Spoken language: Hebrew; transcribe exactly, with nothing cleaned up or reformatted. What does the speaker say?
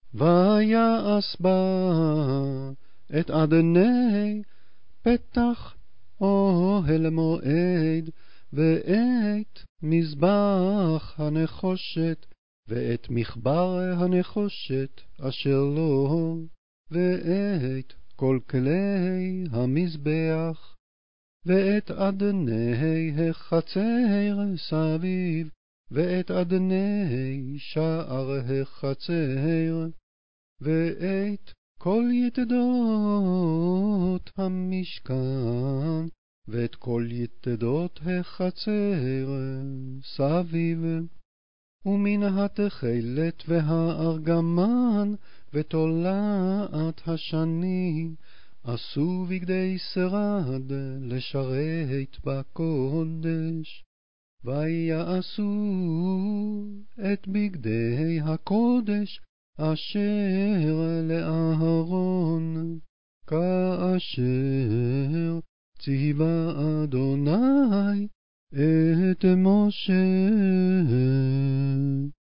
ויעש בה את אדני פתח אוהל מועד, ואת מזבח הנחושת, ואת מחבר הנחושת אשר לו, ואת כל כלי המזבח, ואת אדני החצר סביב, ואת אדני שער החצר, ואת כל יתדות המשכן, ואת כל יתדות החצר סביב, ומן התכלת והארגמן ותולעת השני עשו בגדי שרד לשרת בקודש. ויעשו את בגדי הקודש אשר לאהרון, כאשר ציווה אדוני את משה.